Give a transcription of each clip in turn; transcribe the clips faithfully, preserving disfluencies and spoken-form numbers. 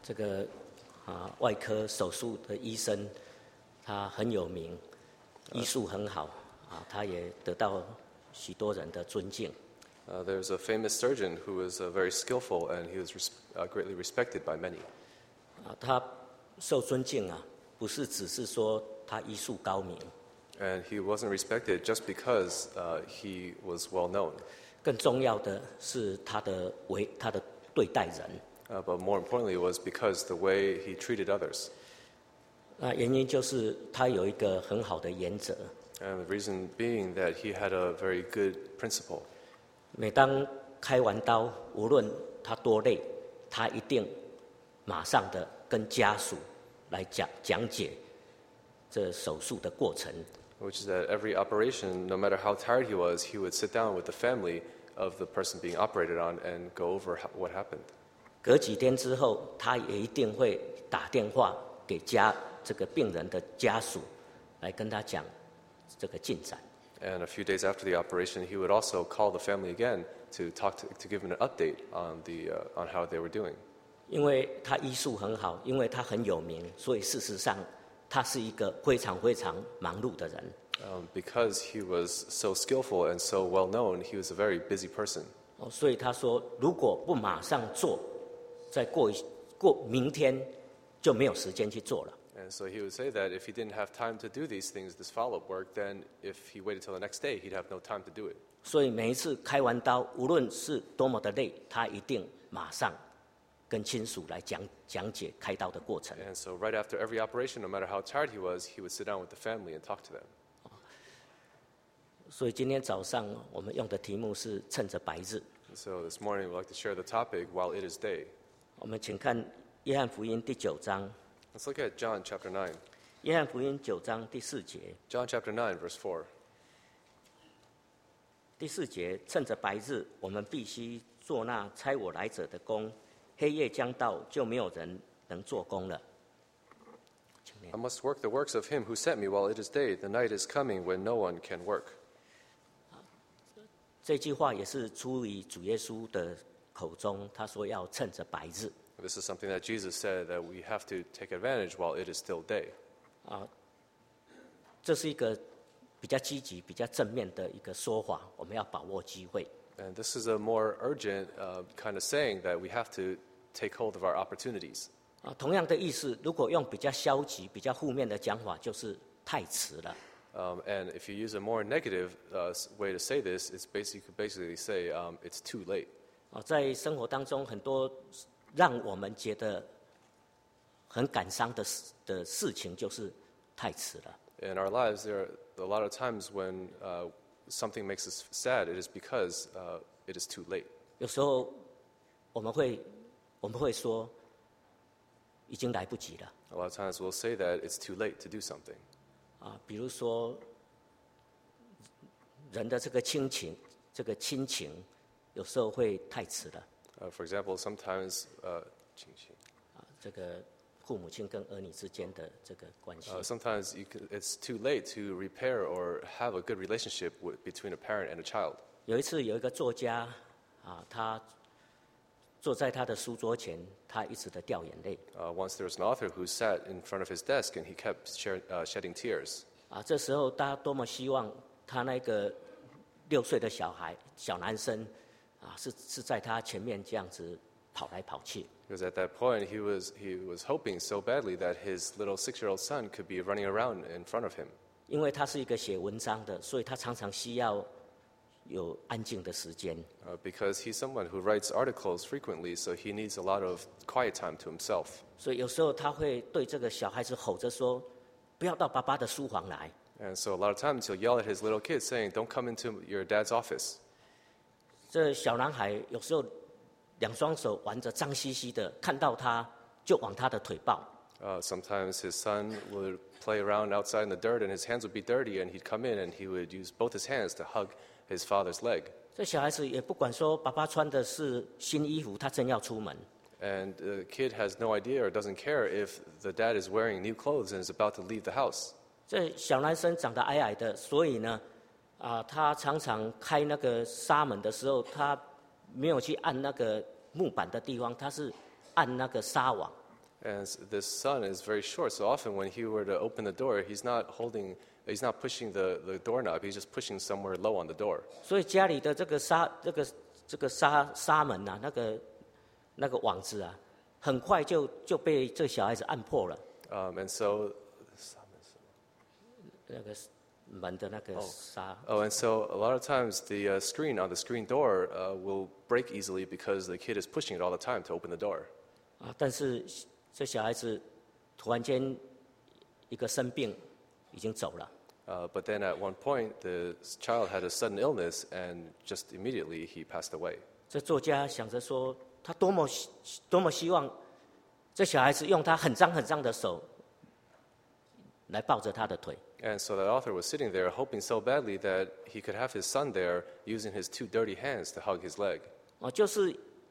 这个啊外科手术的医生，他很有名，医术很好啊，他也得到许多人的尊敬。 Uh, there's a famous surgeon who was uh, very skillful, and he was res- uh, greatly respected by many. 啊，他受尊敬啊，不是只是说他医术高明， And he wasn't respected just because uh, he was well known. 更重要的是他的为他的对待人。 Uh, but more importantly, it was because the way he treated others. 那原因就是他有一个很好的原则， And the reason being that he had a very good principle. 每当开完刀，无论他多累，他一定马上的跟家属来讲讲解这手术的过程。 Which is that every operation, no matter how tired he was, he would sit down with the family of the person being operated on and go over how, what happened. 隔几天之后，他也一定会打电话给家这个病人的家属，来跟他讲这个进展。 And a few days after the operation, he would also call the family again to talk to, to give them an update on the uh, on how they were doing. 因为他医术很好，因为他很有名，所以事实上他是一个非常非常忙碌的人。 Um, because he was so skillful and so well known, he was a very busy person. 哦，所以他说，如果不马上做，再过一过明天就没有时间去做了。 And so he would say that if he didn't have time to do these things, this follow-up work, then if he waited till the next day, he'd have no time to do it. 所以每一次开完刀，无论是多么的累，他一定马上跟亲属来讲讲解开刀的过程。 And so right after every operation, no matter how tired he was, he would sit down with the family and talk to them. 所以今天早上我们用的题目是趁着白日。 So this morning, we'd like to share the topic, While It Is Day. 我们请看约翰福音第九章， Let's look at John chapter nine. 约翰福音九章第四节。 John chapter nine, verse four. 第四节，趁着白日，我们必须做那差我来者的工；黑夜将到，就没有人能做工了。 I must work the works of him who sent me while it is day. The night is coming when no one can work. 这句话也是出于主耶稣的口中，他说要趁着白日。 This is something that Jesus said that we have to take advantage while it is still day. 这是一个比较积极、比较正面的一个说法，我们要把握机会。 And this is a more urgent uh, kind of saying that we have to take hold of our opportunities. 啊，同样的意思，如果用比较消极、比较负面的讲法，就是太迟了。 Um, and if you use a more negative uh, way to say this, it's basically, you could basically say um, it's too late. 啊，在生活当中，很多让我们觉得很感伤的事的事情，就是太迟了。 In our lives, there are a lot of times when uh, something makes us sad. It is because uh, it is too late. 有时候我们会我们会说，已经来不及了。 A lot of times we'll say that it's too late to do something. 啊，比如说人的这个亲情，这个亲情，有时候会太迟了。 Uh, for example, sometimes uh, 啊，这个父母亲跟儿女之间的这个关系。 uh, sometimes you can, it's too late to repair or have a good relationship with, between a parent and a child. 有一次有一个作家啊，他坐在他的书桌前，他一直的掉眼泪。 Uh, once there was an author who sat in front of his desk and he kept share, uh, shedding tears. 啊，这时候大家多么希望他那个六岁的小孩小男生啊，是是在他前面这样子跑来跑去。 Because at that point, he was, he was hoping so badly that his little six-year-old son could be running around in front of him. 因为他是一个写文章的，所以他常常需要有安静的时间。 Uh, because he's someone who writes articles frequently, so he needs a lot of quiet time to himself. 所以有时候他会对这个小孩子吼着说：“不要到爸爸的书房来。” And so a lot of times he'll yell at his little kids saying, "Don't come into your dad's office." 这小男孩有时候两双手玩着脏兮兮的，看到他就往他的腿抱。 Uh, sometimes his son would play around outside in the dirt and his hands would be dirty and he'd come in and he would use both his hands to hug his father's leg. 这小孩子也不管说爸爸穿的是新衣服，他正要出门， And the kid has no idea or doesn't care if the dad is wearing new clothes and is about to leave the house. 这小男生长得矮矮的，所以呢，啊，他常常开那个纱门的时候，他没有去按那个木板的地方，他是按那个纱网。 And s- this son is very short, so often when he were to open the door, he's not holding, he's not pushing the, the doorknob, he's just pushing somewhere low on the door. 所以家里的这个纱这个这个纱纱门啊，那个那个网子啊，很快就就被这小孩子按破了。 Um, and so, 那个门的那个纱。 oh, and so a lot of times the uh, screen on the screen door uh, will break easily because the kid is pushing it all the time to open the door. 啊，但是这小孩子突然间一个生病，已经走了。 Uh, but then at one point, the s- child had a sudden illness, and just immediately he passed away. 这作家想着说，他多么希多么希望这小孩子用他很脏很脏的手来抱着他的腿。 And so that author was sitting there hoping so badly that he could have his son there using his two dirty hands to hug his leg. 哦，就是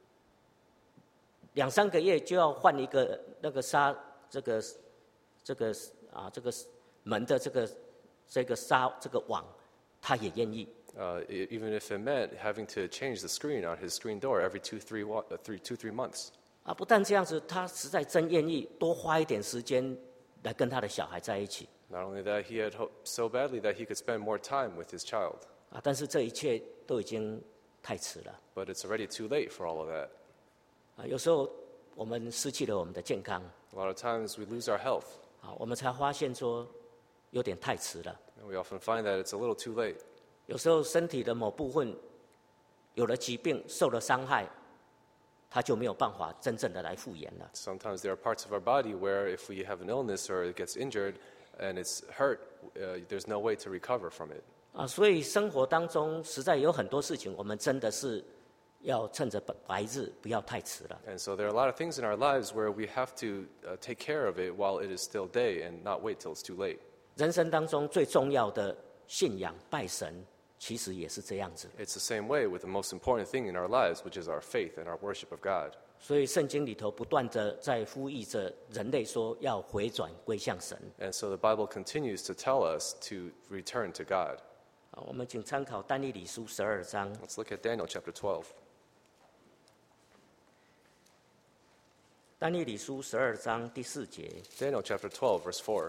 两三个月就要换一个那个纱，这个这个啊这个门的这个这个纱这个网，他也愿意。 Uh, e- even if it meant having to change the screen on his screen door every two, three, wa- uh, three, two, three months. 啊，不但这样子，他实在真愿意多花一点时间来跟他的小孩在一起。 Not only that, he had hoped so badly that he could spend more time with his child. 啊，但是这一切都已经太迟了。 But it's already too late for all of that. 啊，有时候我们失去了我们的健康， A lot of times we lose our health, 啊，我们才发现说有点太迟了。 and we often find that it's a little too late. 有时候身体的某部分有了疾病，受了伤害，他就没有办法真正的来复原了。 Sometimes there are parts of our body where if we have an illness or it gets injured and it's hurt, uh, there's no way to recover from it. 啊，所以生活当中实在有很多事情，我们真的是要趁着白白日，不要太迟了。 And so there are a lot of things in our lives where we have to uh, take care of it while it is still day and not wait till it's too late. 人生当中最重要的信仰拜神，其实也是这样子。 It's the same way with the most important thing in our lives, which is our faith and our worship of God. 所以圣经里头不断的在呼吁着人类说要回转归向神。 And so the Bible continues to tell us to return to God. 啊，我们请参考但以理书十二章。 Let's look at Daniel chapter twelve. 但以理书十二章第四节， Daniel chapter twelve, verse four.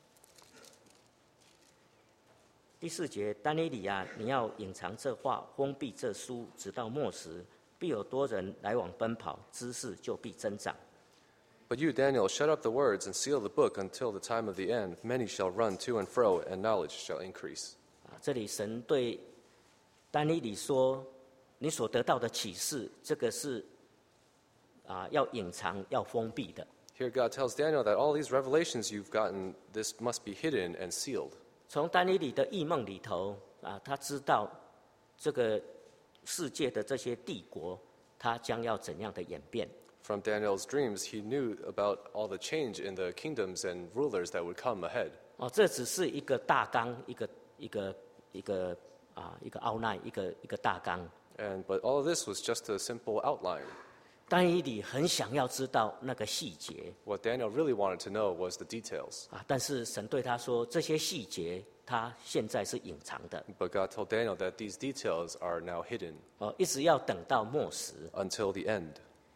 第四节，但以理啊，你要隐藏这话，封闭这书，直到末时，必有多人来往奔跑，知识就必增长。 But you, Daniel, shut up the words and seal the book until the time of the end. Many shall run to and fro, and knowledge shall increase. 啊，这里神对但以理说，你所得到的启示，这个是啊要隐藏、要封闭的。 Here God tells Daniel that all these revelations you've gotten, this must be hidden and sealed. 从但以理的异梦里头啊，他知道这个世界的这些帝国，它将要怎样的演变。 From Daniel's dreams, he knew about all the change in the kingdoms and rulers that would come ahead. 哦，这只是一个大纲，一个一个一个啊一个奥奈，一个一个大纲。 And, but all of this was just a simple outline. 但以理很想要知道那个细节 What Daniel really wanted to know was the details. 啊，但是神对他说，这些细节他现在是隐藏的， But God told Daniel that these details are now hidden 哦，一直要等到末时。 until the end.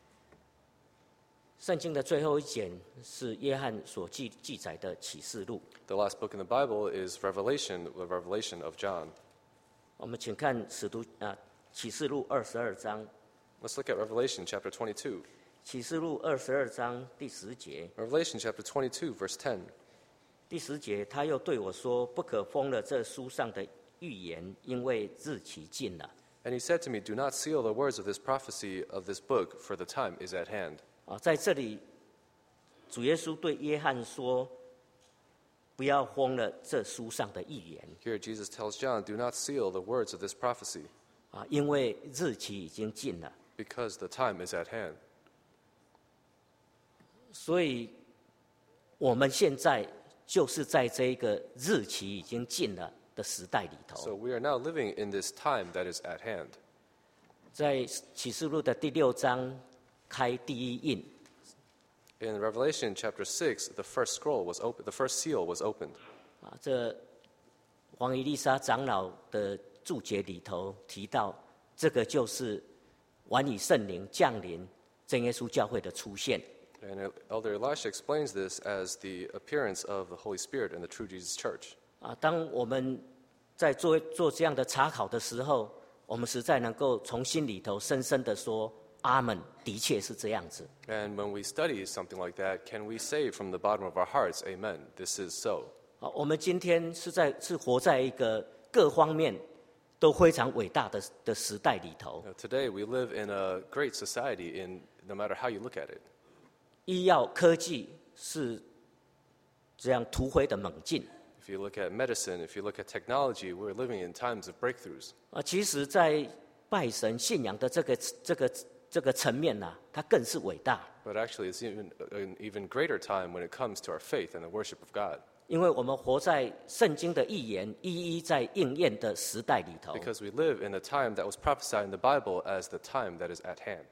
圣经的最后一卷是约翰所记记载的启示录。 The last book in the Bible is Revelation, the Revelation of John. 我们请看使徒啊启示录二十二章， Let's look at Revelation chapter twenty-two. 启示录二十二章第十节， Revelation chapter twenty-two, verse ten. 第十节他又对我说：“不可封了这书上的预言，因为日期近了。” And he said to me, Do not seal the words of this prophecy of this book, for the time is at hand. 啊，在这里，主耶稣对约翰说：“不要封了这书上的预言 Here Jesus tells John, Do not seal the words of this prophecy, 啊，因为日期已经近了。 because the time is at hand. ” 所以，我们现在就是在这一个日期已经近了的时代里 So 头。 we are now living in this time that is at hand. 在启示录的第六章开第一印， In Revelation chapter six, the first scroll was open, the first seal was opened. 啊，这黄伊丽莎长老的注解里头提到，这个就是晚以圣灵降临真耶稣教会的出现。 And Elder Elisha explains this as the appearance of the Holy Spirit in the true Jesus Church. 啊，当我们在做做这样的查考的时候，我们实在能够从心里头深深的说：“阿门，的确是这样子。” And when we study something like that, can we say from the bottom of our hearts, Amen, this is so? 啊，我们今天是在是活在一个各方面都非常伟大的的时代里头。 Now, today we live in a great society in no matter how you look at it. 医药科技是这样突飞的猛进。 If you look at medicine, if you look at technology, we're living in times of breakthroughs. 啊，其实，在拜神信仰的这个这个这个层面呢、啊，它更是伟大。 But actually, it's even an even greater time when it comes to our faith and the worship of God. 因为我们活在圣经的预言一一在应验的时代里头。 Because we live in a time that was prophesied in the Bible as the time that is at hand.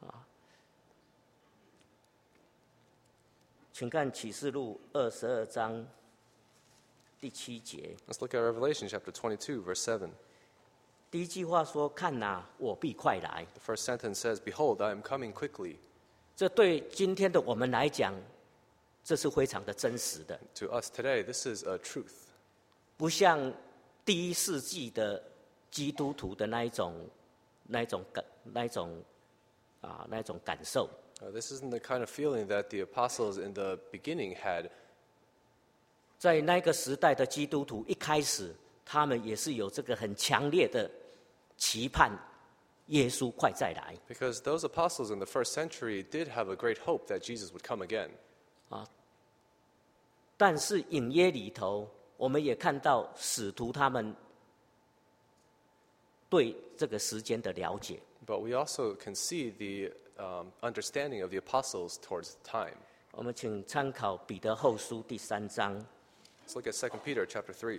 请看启示录二十二章第七节。 Let's look at Revelation chapter twenty-two, verse seven. 第一句话说：“看哪，我必快来。” The first sentence says, "Behold, I am coming quickly." 这对今天的我们来讲，这是非常的真实的。 To us today, this is a truth. 不像第一世纪的基督徒的那一种、那一种感、那一种啊、那一种感受。 Uh, this isn't the kind of feeling that the apostles in the beginning had. 在那个时代的基督徒一开始，他们也是有这个很强烈的期盼，耶稣快再来。 Because those apostles in the first century did have a great hope that Jesus would come again. 啊，但是隐约里头，我们也看到使徒他们对这个时间的了解。 But we also can see the um, understanding of the apostles towards time. 我们请参考彼得后书第三章。 Let's look at Second Peter chapter three.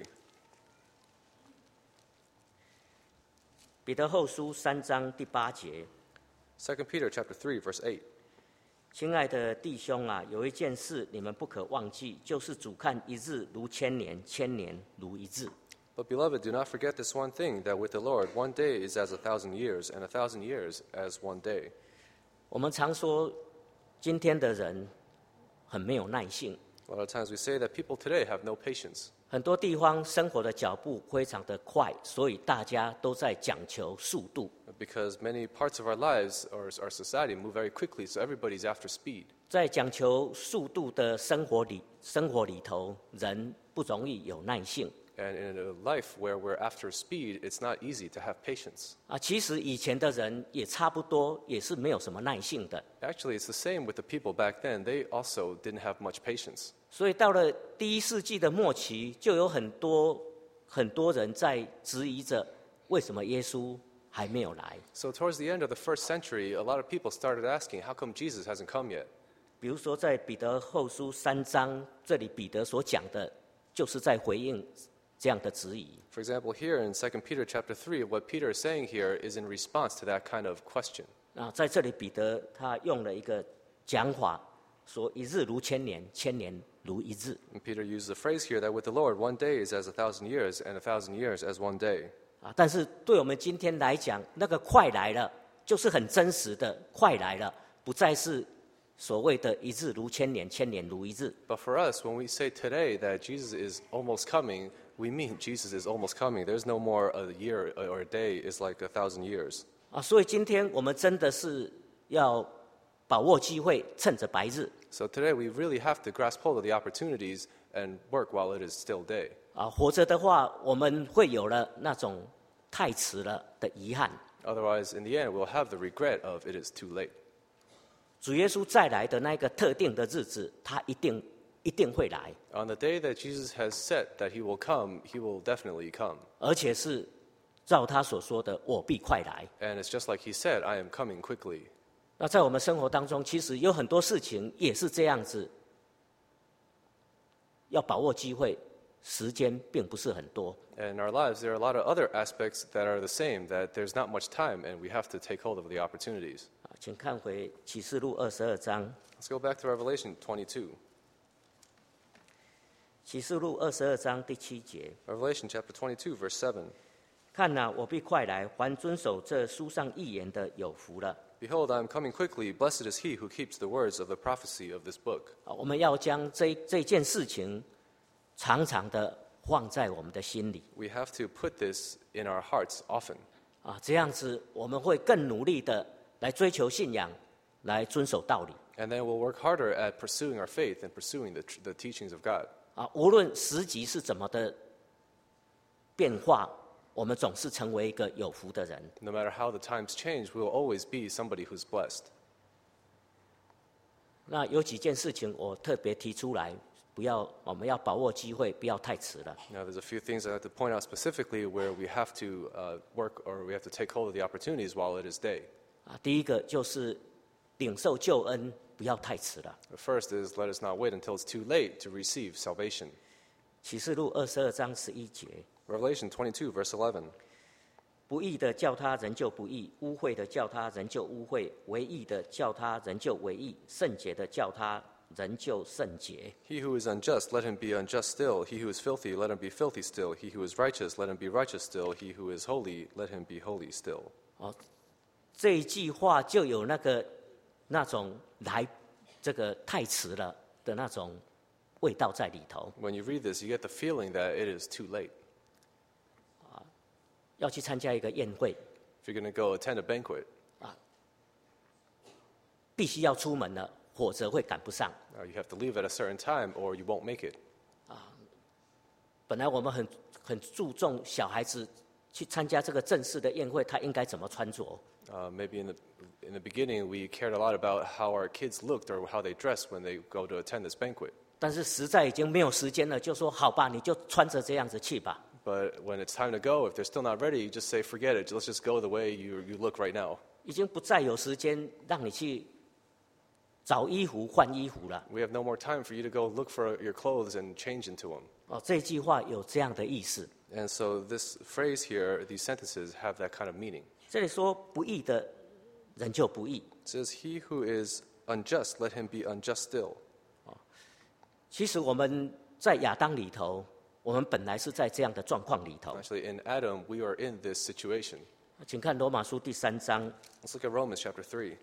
彼得后书三章第八节。 Second Peter chapter three, verse eight. 亲爱的弟兄啊，有一件事你们不可忘记，就是主看一日如千年，千年如一日。 But beloved, do not forget this one thing, that with the Lord one day is as a thousand years, and a thousand years as one day. 我们常说，今天的人很没有耐性。 A lot of times we say that people today have no patience. 很多地方生活的脚步非常的快，所以大家都在讲求速度。 Because many parts of our lives or our society move very quickly, so everybody's after speed. 在讲求速度的生活里，生活里头，人不容易有耐性。 And in a life where we're after speed, it's not easy to have patience. 啊，其实以前的人也差不多，也是没有什么耐性的。 Actually, it's the same with the people back then. They also didn't have much patience. 所以到了第一世纪的末期，就有很多很多人在质疑着，为什么耶稣还没有来？ So towards the end of the first century, a lot of people started asking, how come Jesus hasn't come yet? 比如说，在彼得后书三章，这里彼得所讲的，就是在回应这样的质疑。 For example, here in Second Peter chapter three, what Peter is saying here is in response to that kind of question. 啊，在这里彼得他用了一个讲法，说一日如千年，千年如一日。 And Peter uses a phrase here that with the Lord, one day is as a thousand years, and a thousand years as one day. 啊，但是对我们今天来讲，那个快来了，就是很真实的快来了，不再是所谓的一日如千年，千年如一日。 But for us, when we say today that Jesus is almost coming, we mean Jesus is almost coming. There's no more a year or a day is like a thousand years. 啊，所以今天我们真的是要把握机会，趁着白日。 So today we really have to grasp hold of the opportunities and work while it is still day. 啊，活着的话，我们会有了那种太迟了的遗憾。 Otherwise, in the end, we'll have the regret of it is too late. 主耶稣再来的那个特定的日子，他一定一定会来， On the day that Jesus has set that he will come, he will definitely come. 而且是照他所说的“我必快来 And it's just like he said, I am coming quickly. ”。 那在我们生活当中，其实有很多事情也是这样子，要把握机会，时间并不是很多。 And in our lives, there are a lot of other aspects that are the same, that there's not much time, and we have to take hold of the opportunities. 啊，请看回启示录二十二章。 Let's go back to Revelation twenty-two. 启示录二十二章第七节。 Revelation chapter twenty-two, verse seven. 看哪，我必快来，凡遵守这书上预言的有福了。 Behold, I am coming quickly. Blessed is he who keeps the words of the prophecy of this book. 啊，我们要将这这件事情常常的放在我们的心里 We have to put this in our hearts often. 啊，这样子我们会更努力的来追求信仰，来遵守道理 And then we'll work harder at pursuing our faith and pursuing the, the teachings of God. 啊。无论时局是怎么的变化，我们总是成为一个有福的人。 No matter how the times change, we will always be somebody who's blessed. 那有几件事情我特别提出来，不要我们要把握机会，不要太迟了。 Now, there's a few things I have to point out specifically where we have to uh, work or we have to take hold of the opportunities while it is day. 啊，第一个就是领受救恩，不要太迟了。 The first is let us not wait until it's too late to receive salvation. 启示录二十二章十一节， Revelation twenty-two, verse eleven. 不义的叫他仍旧不义，污秽的叫他仍旧污秽，为义的叫他仍旧为义，圣洁的叫他仍旧圣洁。 He who is unjust, let him be unjust still. He who is filthy, let him be filthy still. He who is righteous, let him be righteous still. He who is holy, let him be holy still. 哦，这一句话就有那个那种来这个太迟了的那种味道在里头。 When you read this, you get the feeling that it is too late. 要去参加一个宴会， If you're going to go attend a banquet, 必须要出门了，否则会赶不上。 uh, you have to leave at a certain time or you won't make it. 本来我们很很注重小孩子去参加这个正式的宴会，他应该怎么穿着。 Uh, maybe in the, in the beginning, we cared a lot about how our kids looked or how they dressed when they go to attend this banquet. 但是实在已经没有时间了，就说好吧，你就穿着这样子去吧。 But when it's time to go, if they're still not ready, you just say, forget it. Let's just go the way you, you look right now. 已经不再有时间让你去找衣服换衣服了。 We have no more time for you to go look for your clothes and change into them. 哦，这句话有这样的意思。 And so this phrase here, these sentences have that kind of meaning. 这里说不义的人就不义， It says, he who is unjust, let him be unjust still. 其实我们在亚当里头，我们本来是在这样的状况里头。 Actually, in Adam, we are in this situation. 请看罗马书第三章 Let's look at Romans chapter three.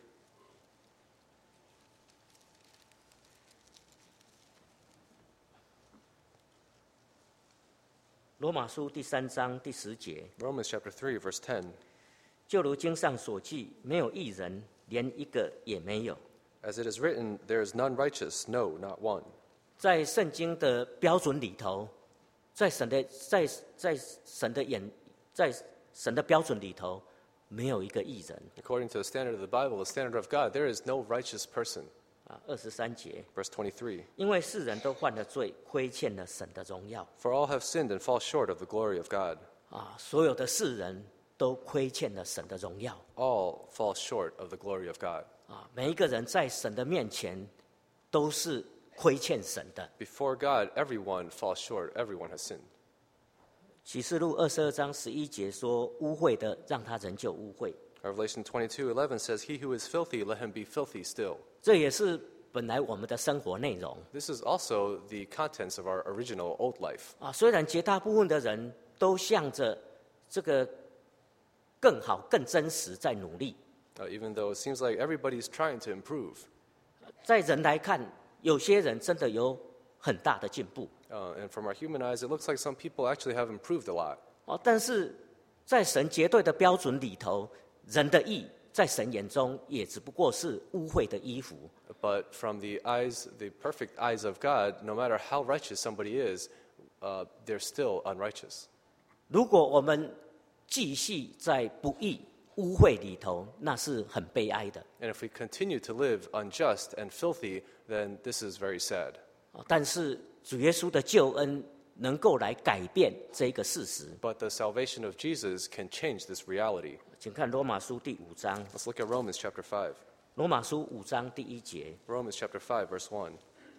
罗马书第三章第十节， Romans chapter three, verse ten. 就如经上所记，没有义人，连一个也没有。 As it is written, there is none righteous, no, not one. 在圣经的标准里头，在神的在在神的眼，在神的标准里头，没有一个义人。 According to the standard of the Bible, the standard of God, there is no righteous person. 啊，二十三节， Verse twenty-three. 因为世人都犯了罪，亏欠了神的荣耀。 For all have sinned and fall short of the glory of God. 啊，所有的世人都亏欠了神的荣耀。 All fall short of the glory of God. 啊，每一个人在神的面前都是亏欠神的。 Before God, everyone falls short. Everyone has sinned. 启示录二十二章十一节说：“污秽的，让他仍旧污秽。” Revelation twenty-two eleven says, he who is filthy, let him be filthy still. 这也是本来我们的生活内容 This is also the contents of our original old life. 啊。虽然绝大部分的人都向着这个更好、更真实在努力， Uh, even though it seems like everybody's trying to improve. 在人来看，有些人真的有很大的进步 Uh, and from our human eyes, it looks like some people actually have improved a lot. 哦。但是在神绝对的标准里头，人的义在神眼中也只不过是污秽的衣服。 But from the eyes, the perfect eyes of God, no matter how righteous somebody is, uh, they're still unrighteous. 如果我们继续在不义、污秽里头，那是很悲哀的。 And if we continue to live unjust and filthy, then this is very sad. 啊但是主耶稣的救恩能够来改变这个事实。 But the salvation of Jesus can change this reality. 请看罗马书第五章， Let's look at Romans chapter five. 罗马书五章第一节， Romans chapter five, verse one.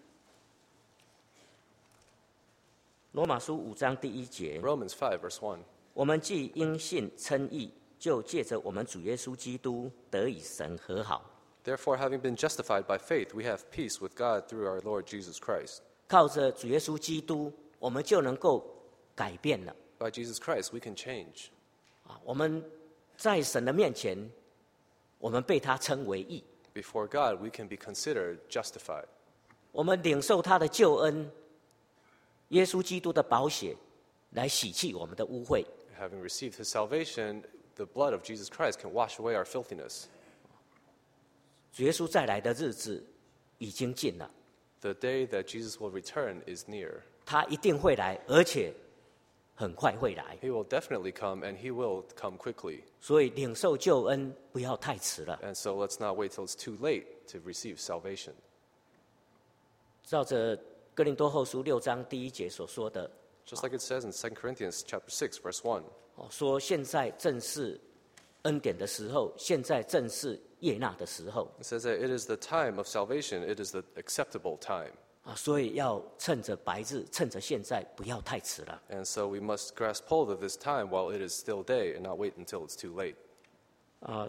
罗马书五章第一节， Romans five, verse one. 我们既因信称义，就借着我们主耶稣基督得与神和好。 Therefore, having been justified by faith, we have peace with God through our Lord Jesus Christ. 靠着主耶稣基督，我们就能够改变了。 By Jesus Christ, we can change. 啊，我们在神的面前， 我们被他称为义。 Before God, we can be considered justified. 我们领受他的救恩，耶稣基督的宝血，来洗去我们的污秽。 Having received his salvation, the blood of Jesus Christ can wash away our filthiness. 主耶稣再来的日子已经近了， The day that Jesus will return is near. 他一定会来，而且很快会来。 He will definitely come, and he will come quickly. 所以领受救恩不要太迟了。 And so let's not wait till it's too late to receive salvation. 照着哥林多后书六章第一节所说的， Just like it says in Second Corinthians chapter six, verse one. 哦，说现在正是恩典的时候，现在正是悦纳的时候 It says that it is the time of salvation, it is the acceptable time. 啊，所以要趁着白日，趁着现在，不要太迟了。 And so we must grasp hold of this time while it is still day and not wait until it's too late. 啊，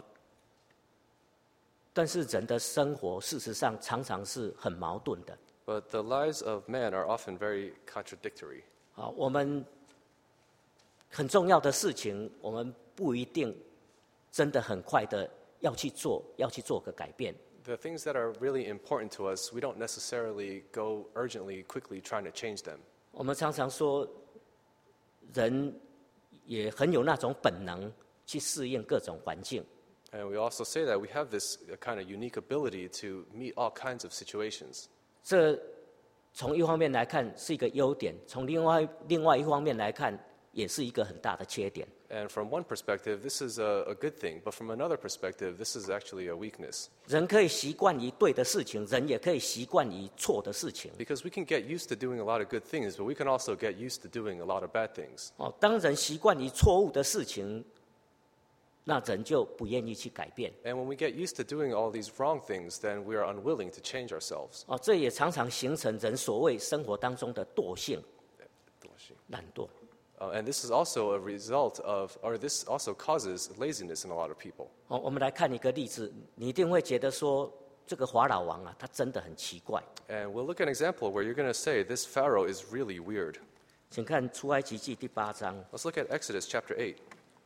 但是人的生活事实上常常是很矛盾的 But the lives of man are often very contradictory. 啊。我们很重要的事情，我们不一定真的很快的要去做，要去做个改变。 The things that are really important to us, we don't necessarily go urgently, quickly trying to change them. 我们常常说，人也很有那种本能去适应各种环境。 And we also say that we have this kind of unique ability to meet all kinds of situations. 这从一方面来看是一个优点，从另外另外一方面来看，也是一个很大的缺点。 And from one perspective, this is a, a good thing, but from another perspective, this is actually a weakness. 人可以习惯于对的事情，人也可以习惯于错的事情。 Because we can get used to doing a lot of good things, but we can also get used to doing a lot of bad things. 哦，当人习惯于错误的事情，那人就不愿意去改变。 And when we get used to doing all these wrong things, then we are unwilling to change ourselves. 哦，这也常常形成人所谓生活当中的惰性、懒惰。 Uh, and this is also a result of, or this also causes laziness in a lot of people. 哦，我们来看一个例子，你一定会觉得说，这个法老王啊，他真的很奇怪。 And we'll look at an example where you're going to say, this Pharaoh is really weird. 请看出埃及记第八章， Let's look at Exodus chapter eight.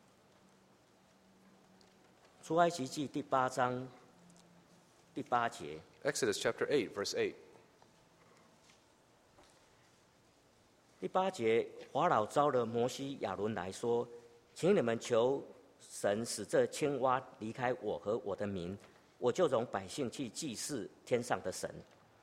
出埃及记第八章第八节。 Exodus chapter eight, verse eight. 第八节，法老招了摩西、亚伦来说：“请你们求神使这青蛙离开我和我的民，我就容百姓去祭祀天上的神。”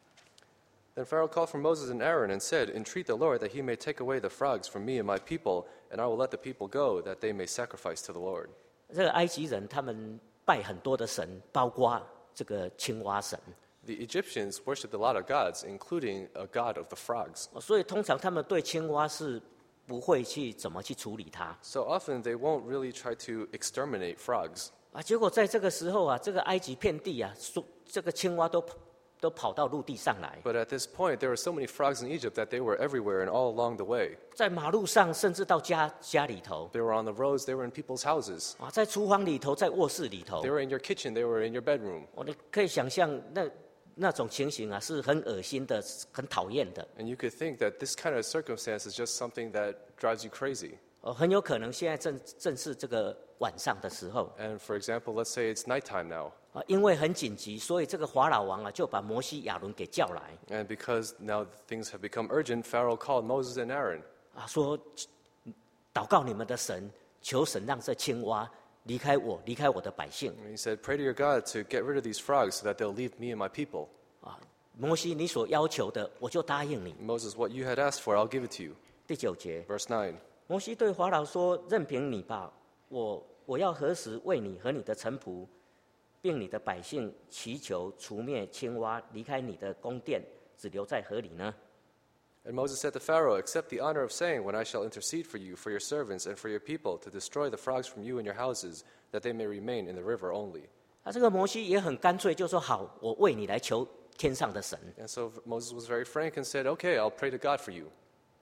Then Pharaoh called for Moses and Aaron and said, Entreat the Lord that he may take away the frogs from me and my people, and I will let the people go, that they may sacrifice to the Lord. 这个埃及人他们拜很多的神，包括这个青蛙神， The Egyptians worshipped a lot of gods, including a god of the frogs. 所以通常他们对青蛙是不会去怎么去处理它 So often they won't really try to exterminate frogs. 啊。结果在这个时候啊，这个埃及遍地啊，说这个青蛙都都跑到陆地上来， But at this point, there were so many frogs in Egypt that they were everywhere and all along the way. 在马路上，甚至到家家里头 They were on the roads, they were in people's houses. 啊，在厨房里头，在卧室里头 They，were in your kitchen, they were in your bedroom. 我你可以想象那那种情形啊，是很恶心的，很讨厌的。 And you could think that this kind of circumstance is just something that drives you crazy. 哦，很有可能现在正正是这个晚上的时候 And for example, let's say it's nighttime now. 啊，因为很紧急，所以这个法老王啊就把摩西、亚伦给叫来 And because now things have become urgent, Pharaoh called Moses and Aaron. 啊，说祷告你们的神，求神让这青蛙离开我，离开我的百姓 And he said, Pray to your God to get rid of these frogs so that they'll leave me and my people. 啊。摩西，你所要求的，我就答应你。 Moses, what you had asked for, I'll give it to you. 第九节， Verse nine. 摩西对法老说：“任凭你吧，我我要何时为你和你的臣仆，并你的百姓祈求除灭青蛙，离开你的宫殿，只留在河里呢？” And Moses said to Pharaoh, Accept the honor of saying, When I shall intercede for you, for your servants, and for your people, to destroy the frogs from you and your houses, that they may remain in the river only. 啊，这个摩西也很干脆，就说：“好，我为你来求天上的神。 And so Moses was very frank and said, Okay, I'll pray to God for you. ”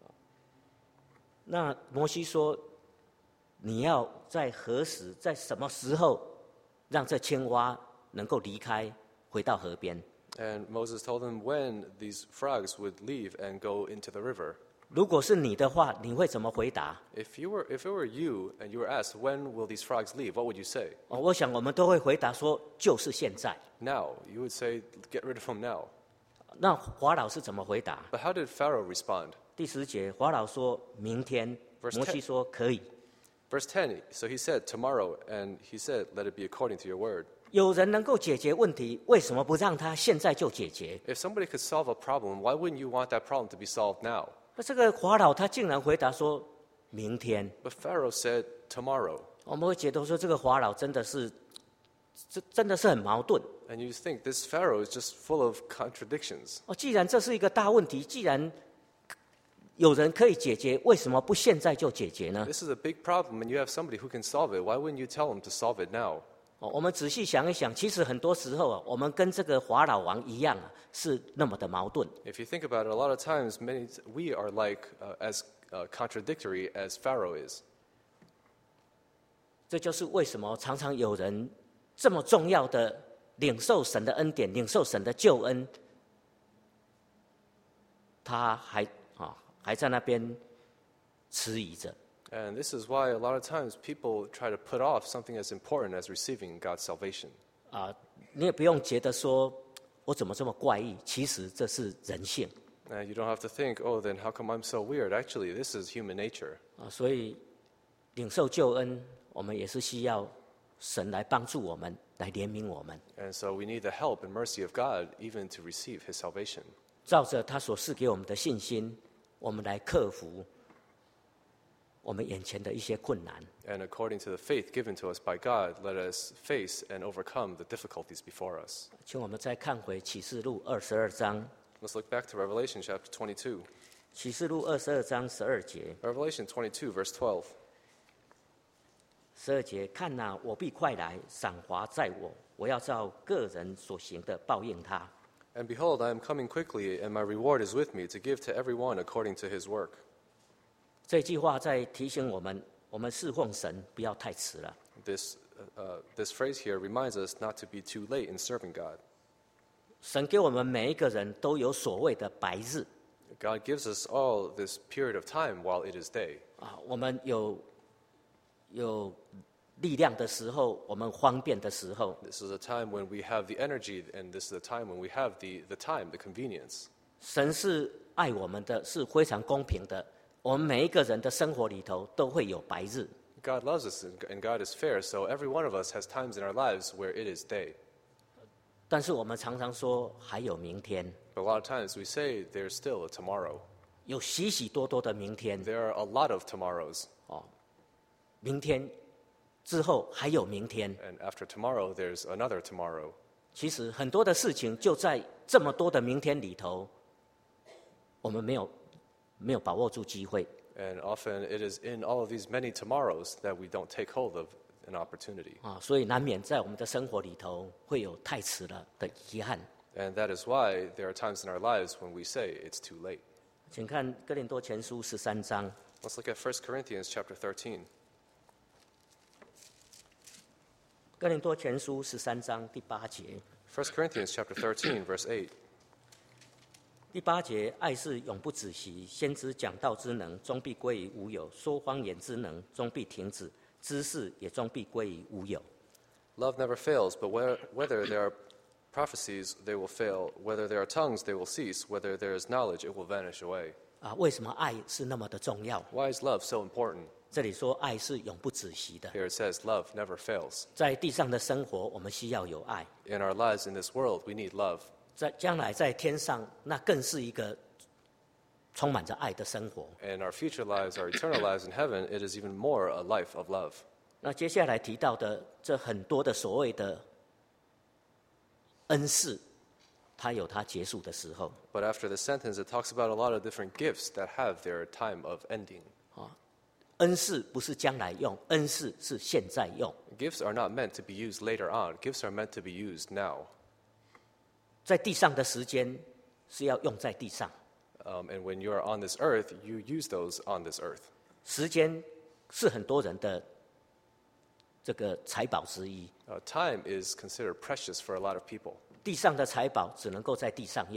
那摩西说：“你要在何时，在什么时候，让这青蛙能够离开，回到河边？” And Moses told him when these frogs would leave and go into the river. 如果是你的话，你会怎么回答？ If you were, if it were you and you were asked, when will these frogs leave, what would you say? 哦，我想我们都会回答说，就是现在。 Now. You would say, get rid of them now. 那法老是怎么回答？ But how did Pharaoh respond? 第十节，法老说明天， Verse 摩西说可以。 Verse ten, so he said, tomorrow, and he said, let it be according to your word. 有人能够解决问题，为什么不让他现在就解决？ If somebody could solve a problem, why wouldn't you want that problem to be solved now? 那这个法老他竟然回答说明天。 But Pharaoh said, tomorrow. 我们会觉得说这个法老真的是，这真的是很矛盾。 And you think this Pharaoh is just full of contradictions. 哦，既然这是一个大问题，既然有人可以解决，为什么不现在就解决呢？ This is a big problem, and you have somebody who can solve it. Why wouldn't you tell him to solve it now? 哦，我们仔细想一想，其实很多时候啊，我们跟这个法老王一样啊，是那么的矛盾。 If you think about it, a lot of times many, we are like uh, as uh, contradictory as Pharaoh is. 这就是为什么常常有人这么重要的领受神的恩典、领受神的救恩，他还啊还在那边迟疑着。 And this is why a lot of times people try to put off something as important as receiving God's salvation. 啊，你也不用觉得说我怎么这么怪异，其实这是人性 And you don't have to think, oh, then how come I'm so weird? Actually, this is human nature. 啊。所以领受救恩，我们也是需要神来帮助我们，来怜悯我们， And so we need the help and mercy of God even to receive his salvation. 照着他所赐给我们的信心，我们来克服我们眼前的一些困难。 And according to the faith given to us by God, let us face and overcome the difficulties before us. 请我们再看回启示录二十二章， Let's look back to Revelation chapter twenty-two. 启示录二十二章十二节， Revelation twenty-two, verse twelve. 十二节，看哪、我必快来，赏罚在我，我要照个人所行的报应他。 And behold, I am coming quickly, and my reward is with me to give to every one according to his work. 这句话在提醒我们，我们侍奉神不要太迟了。 This, uh, this phrase here reminds us not to be too late in serving God. 神给我们每一个人都有所谓的白日 God gives us all this period of time while it is day. 啊，我们有有力量的时候，我们方便的时候， This is a time when we have the energy, and this is a time when we have the, the time, the convenience. 神是爱我们的，是非常公平的。我们每一个人的生活里头都会有白日， God loves us, and and God is fair, so every one of us has times in our lives where it is day. 但是我们常常说还有明天， But a lot of times we say there's still a tomorrow. 有许许多多的明天， There are a lot of tomorrows, 明天之后还有明天。 and after tomorrow, there's another tomorrow. 其实很多的事情就在这么多的明天里头，我们没有没有把握住机会。 And often it is in all of these many tomorrows that we don't take hold of an opportunity. 啊，所以难免在我们的生活里头会有太迟了的遗憾。 And that is why there are times in our lives when we say it's too late. 请看哥林多前书十三章， Let's look at First Corinthians chapter thirteen. 哥林多前书十三章第八节， First Corinthians chapter thirteen, verse eight. 第八节，爱是永不止息，先知讲道之能，终必归于无有；说方言之能，终必停止；知识也终必归于无有。 Love never fails, but where, whether there are prophecies, they will fail. Whether there are tongues, they will cease. Whether there is knowledge, it will vanish away. 啊，为什么爱是那么的重要？ Why is love so important? 这里说爱是永不止息的。 Here it says love never fails. 在地上的生活，我们需要有爱； In our lives in this world, we need love. 在将来在天上，那更是一个充满着爱的生活。 In our future lives, our eternal lives in heaven, it is even more a life of love. 那接下来提到的这很多的所谓的恩赐，它有它结束的时候。 But after this sentence, it talks about a lot of different gifts that have their time of ending. 恩赐不是将来用，恩赐是现在用。 Gifts are not meant to be used later on. Gifts are meant to be used now. 在地上的时间是要用在地上， Um, and when you are on this earth, you use those on this earth. 时间是很多人的这个财宝之一。 Uh, time is considered precious for a lot of people. 地上的财宝只能够在地上用，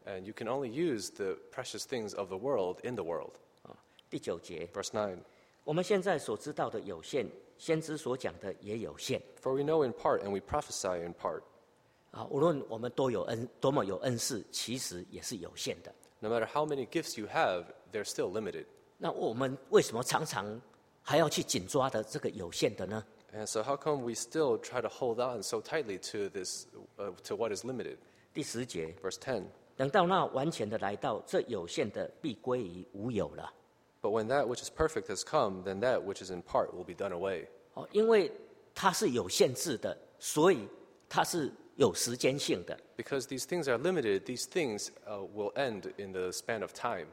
And you can only use the precious things of the world in the world. 第九节， Verse nine. 我们现在所知道的有限，先知所讲的也有限。 For we know in part, and we prophesy in part. 啊，无论我们多有恩，多么有恩赐，其实也是有限的。 No matter how many gifts you have, they're still limited. 那我们为什么常常还要去紧抓的这个有限的呢？ And so how come we still try to hold on so tightly to this, uh, to what is limited? 第十节， Verse ten. 等到那完全的来到，这有限的必归于无有了。 But when that which is perfect has come, then that which is in part will be done away. 哦，因为它是有限制的，所以它是有时间性的。 Because these things are limited, these things uh, will end in the span of time.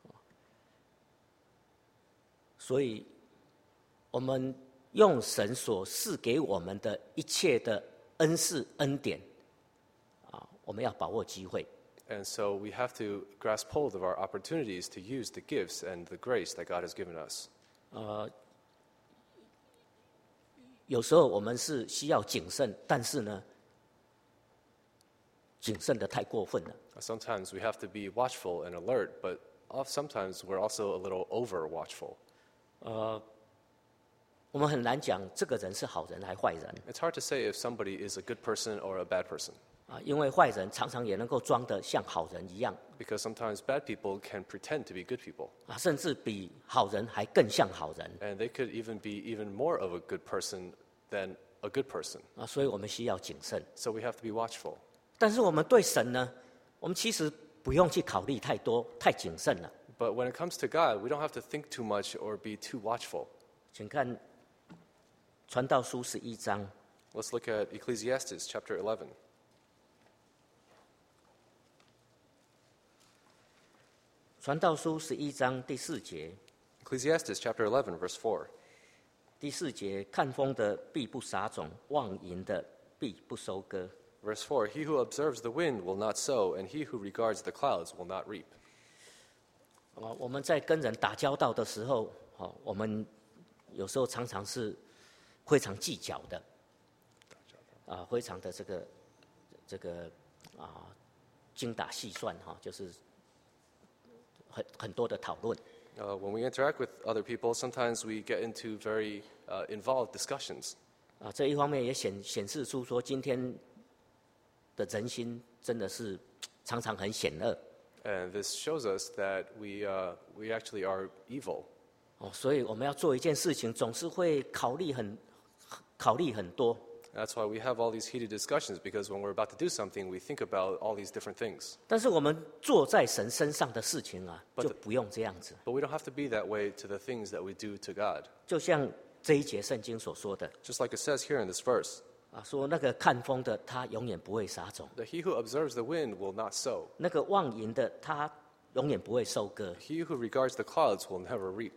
所以，我们用神所赐给我们的一切的恩赐恩典，啊，我们要把握机会。 And so we have to grasp hold of our opportunities to use the gifts and the grace that God has given us. 呃，有时候我们是需要谨慎，但是呢，谨慎的太过分了。 Sometimes we have to be watchful and alert, but oft- sometimes we're also a little over watchful. 呃，我们很难讲这个人是好人还坏人 It's hard to say if somebody is a good person or a bad person, 啊，因为坏人常常也能够装得像好人一样 because sometimes bad people can pretend to be good people, 啊，甚至比好人还更像好人 and they could even be even more of a good person than a good person. 啊，所以我们需要谨慎。 So we have to be watchful. 但是我们对神呢，我们其实不用去考虑太多，太谨慎了。 But when it comes to God, we don't have to think too much or be too watchful. 请看传道书十一章 Let's look at Ecclesiastes chapter eleven. 传道书十一章第四节， Ecclesiastes chapter eleven, verse four. 第四节，看风的必不撒种，望银的必不收割。 Verse four, he who observes the wind will not sow, and he who regards the clouds will not reap. 啊，我们在跟人打交道的时候，哦，我们有时候常常是非常计较的，啊，非常的这个这个啊精打细算哈，就是很很多的讨论。 Uh, when we interact with other people, sometimes we get into very uh, involved discussions. 啊，这一方面也显显示出说，今天的人心真的是常常很险恶 And this shows us that we, uh, we actually are evil. 哦，所以我们要做一件事情，总是会考虑很考虑很多。 That's why we have all these heated discussions, because when we're about to do something, we think about all these different things. 但是我们做在神身上的事情啊， But 就不用这样子。 But we don't have to be that way to the things that we do to God. 就像这一节圣经所说的 Just like it says here in this verse, 啊，说那个看风的他永远不会撒种， that he who observes the wind will not sow. 那个望银的他永远不会收割。 He who regards the clouds will never reap.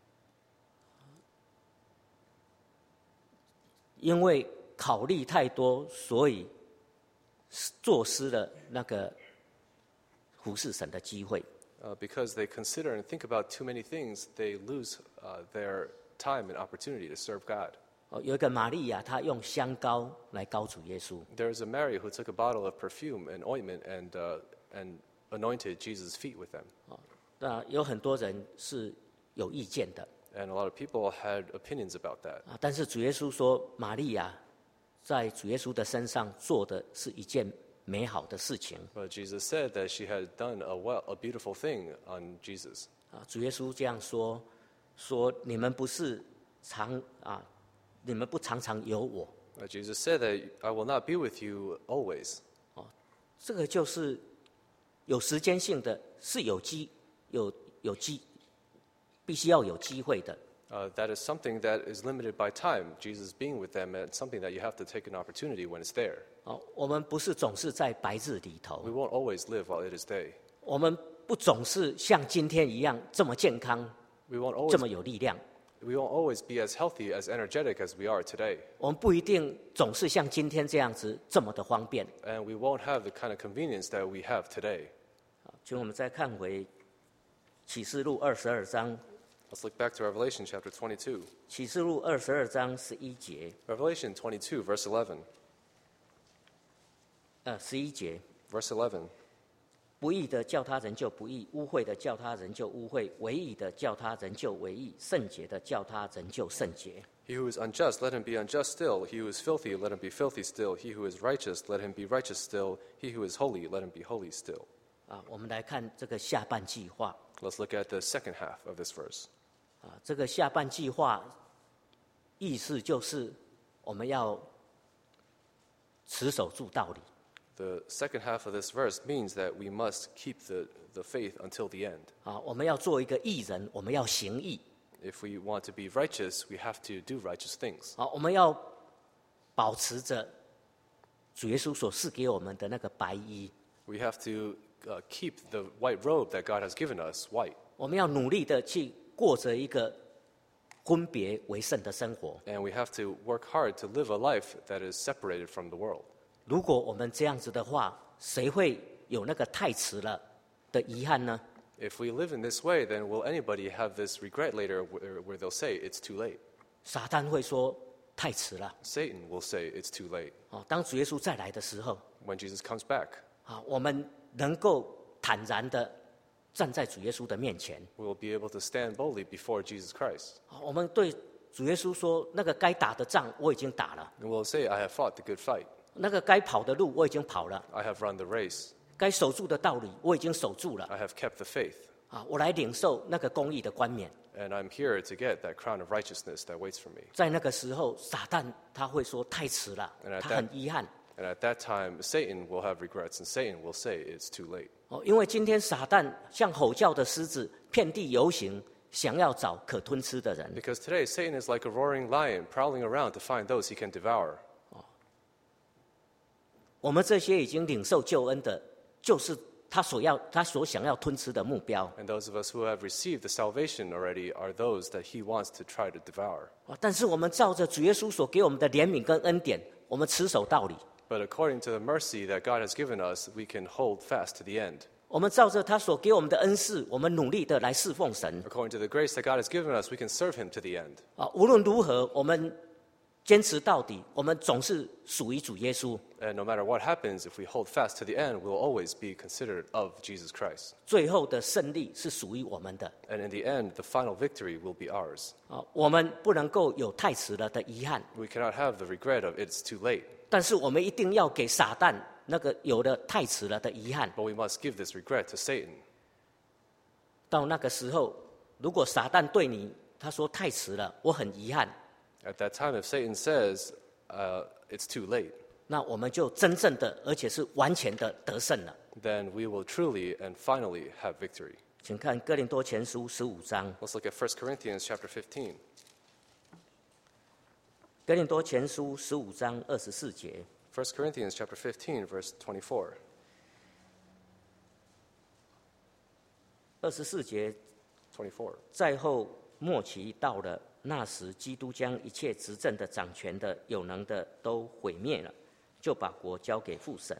因为考虑太多，所以错失了那个服侍神的机会。 Uh, because they consider and think about too many things, they lose uh, their time and opportunity to serve God. 哦，有一个玛利亚，她用香膏来膏主耶稣。 There is a Mary who took a bottle of perfume and ointment and, uh, and anointed Jesus' feet with them. 那有很多人是有意见的 And a lot of people had opinions about that. 啊，但是主耶稣说，玛利亚在主耶稣的身上做的是一件美好的事情 But Jesus said that she had done a, well, a beautiful thing on Jesus. 啊。主耶稣这样说：说你们不是常啊，你们不常常有我。 Uh, Jesus said that I will not be with you always. 这个就是有时间性的，是有机有有机，必须要有机会的。 Uh, that is something that is limited by time, Jesus being with them, and something that you have to take an opportunity when it's there. 哦，我们不是总是在白日里头 We，won't always live while it is day. 我们不总是像今天一样这么健康， We won't 这 always, 么有力量。 we won't always be as healthy, as energetic as we are today. 我们不一定总是像今天这样子这么的方便。 And we won't have the kind of convenience that we have today. 请我们再看回启示录二十二章， Let's look back to Revelation chapter twenty-two. 启示录二十二章十一节， Revelation twenty-two, verse eleven. 呃，十一节， Verse eleven. 不义的叫他人就不义，污秽的叫他人就污秽，唯义的叫他人就唯义，圣洁的叫他人就圣洁。 He who is unjust, let him be unjust still. He who is filthy, let him be filthy still. He who is righteous, let him be righteous still. He who is holy, let him be holy still. 啊，我们来看这个下半句话。 Let's look at the second half of this verse. 啊，这个下半句话意思就是我们要持守住道理。 The second half of this verse means that we must keep the, the faith until the end. 啊，我们要做一个义人，我们要行义。 If we want to be righteous, we have to do righteous things. 啊，我们要保持着主耶稣所赐给我们的那个白衣。 We have to uh, keep the white robe that God has given us white. 我们要努力的去过着一个分别为圣的生活。 And we have to work hard to live a life that is separated from the world. 如果我们这样子的话，谁会有那个太迟了的遗憾呢？ If we live in this way, then will anybody have this regret later where, where they'll say it's too late? 撒旦会说太迟了。 Satan will say it's too late. 哦，当主耶稣再来的时候， When Jesus comes back, 啊，我们能够坦然的站在主耶稣的面前。 we will be able to stand boldly before Jesus Christ. 啊，我们对主耶稣说：“那个该打的仗我已经打了， And we'll say, I have fought the good fight. 那个该跑的路我已经跑了， I have run the race. 该守住的道理我已经守住了。 I have kept the faith. 啊，我来领受那个公义的冠冕。” And I'm here to get that crown of righteousness that waits for me. 在那个时候，撒旦他会说太迟了， And at 他很遗憾。 And at that time, Satan will have regrets, and Satan will say it's too late. 哦，因为今天撒旦像吼叫的狮子，遍地游行，想要找可吞吃的人。 Because today, Satan is like a roaring lion, prowling around to find those he can devour. 我们这些已经领受救恩的，就是他所要、他所想要吞吃的目标。 And those of us who have received the salvation already are those that he wants to try to devour. 啊，但是我们照着主耶稣所给我们的怜悯跟恩典，我们持守道理。 But according to the mercy that God has given us, we can hold fast to the end. 我们照着他所给我们的恩赐，我们努力的来侍奉神。 According to the grace that God has given us, we can serve him to the end. 啊，无论如何，我们坚持到底，我们总是属于主耶稣。 And no matter what happens, if we hold fast to the end, we'll always be considered of Jesus Christ. 最后的胜利是属于我们的。 And in the end, the final victory will be ours. 啊，我们不能够有太迟了的遗憾， We cannot have the regret of it's too late. 但是我们一定要给撒旦那个有了太迟了的遗憾。 But we must give this regret to Satan. 到那个时候，如果撒旦对你他说太迟了，我很遗憾， At that time, if Satan says uh, it's too late, 那我们就真正的而且是完全的得胜了。 then we will truly and finally have victory. 请看哥林多前书十五章， Let's look at First Corinthians chapter fifteen. 哥林多前书十五章二十四节。 First Corinthians chapter fifteen, verse twenty-four. 二十四节， twenty-four. 在后末期到了，那时基督将一切执政的、掌权的、有能的都毁灭了，就把国交给父神。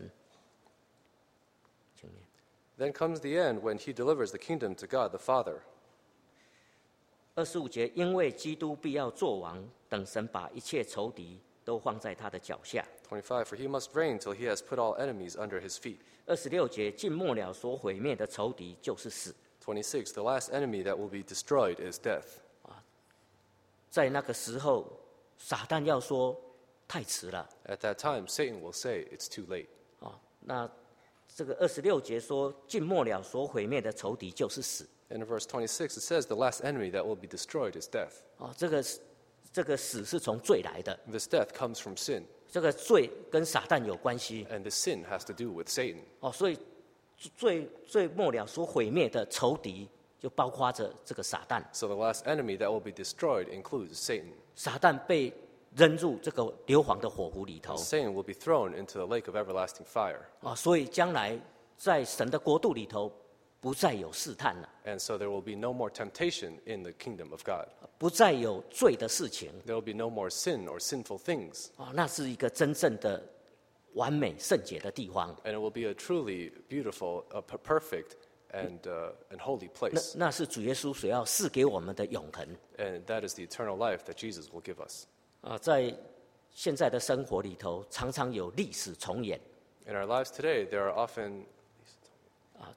请念 Then comes the end when he delivers the kingdom to God the Father. 二十五节，因为基督必要作王，等神把一切仇敌都放在他的脚下。 twenty-five. For he must reign till he has put all enemies under his feet. 二十六节，尽末了所毁灭的仇敌就是死。 twenty-six. The last enemy that will be destroyed is death. 在那个时候，撒旦要说太迟了 At that time, Satan will say it's too late. 啊。那这个二十六节说，尽末了所毁灭的仇敌就是死 And in verse twenty-six, it says the last enemy that will be destroyed is death. 啊。这个这个死是从罪来的， This death comes from sin, 这个罪跟撒旦有关系 and this sin has to do with Satan. 哦。所以最最末了所毁灭的仇敌，就包括着这个撒旦。 So the last enemy that will be destroyed includes Satan. 撒旦被扔入这个硫磺的火湖里头 Satan will be thrown into the lake of everlasting fire. 啊。所以将来在神的国度里头，不再有试探了， And so there will be no more temptation in the kingdom of God. 不再有罪的事情 There will be no more sin or sinful things. 啊。那是一个真正的完美圣洁的地方。 And it will be a truly beautiful, uh, p- perfect, and, uh, and holy 那 place. 那是主耶稣所要赐给我们的永恒 And that is the eternal life that Jesus will give us. 啊。在现在的生活里头，常常有历史重演 In our lives today, there are often 啊，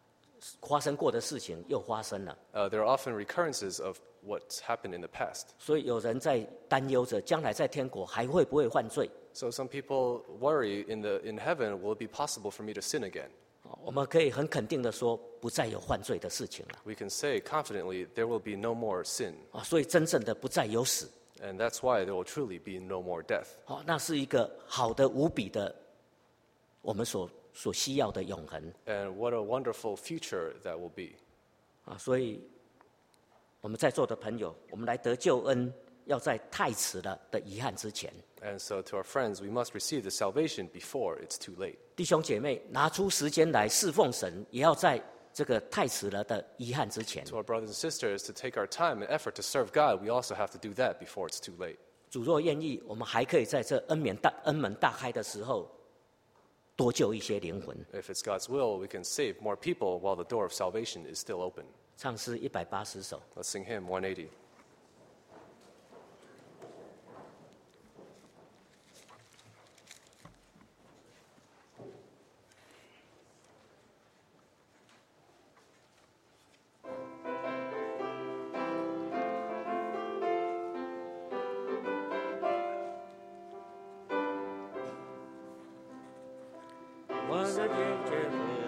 发生过的事情又发生了， Uh, there are often recurrences of what's happened in the past. 所以有人在担忧着将来在天国还会不会犯罪。 So some people worry in, the, in heaven, will it be possible for me to sin again? 我们可以很肯定的说，不再有犯罪的事情了 We can say confidently, there will be no more sin. 啊，所以真正的不再有死， And that's why there will truly be no more death. 好，那是一个好的无比的，我们所所需要的永恒 And what a wonderful future that will be. 啊，所以我们在座的朋友，我们来得救恩，要在太迟了的遗憾之前， And so to our friends, we must receive the salvation before it's too late. 弟兄姐妹拿出时间来侍奉神，也要在这个太迟了的遗憾之前。 To our brothers and sisters, to take our time and effort to serve God, we also have to do that before it's too late. 主若愿意，我们还可以在这恩免大恩门大开的时候，多救一些灵魂。 If it's God's will, we can save more people while the door of salvation is still open. 唱诗一百八十首。 Let's sing hymn one eighty. Once again,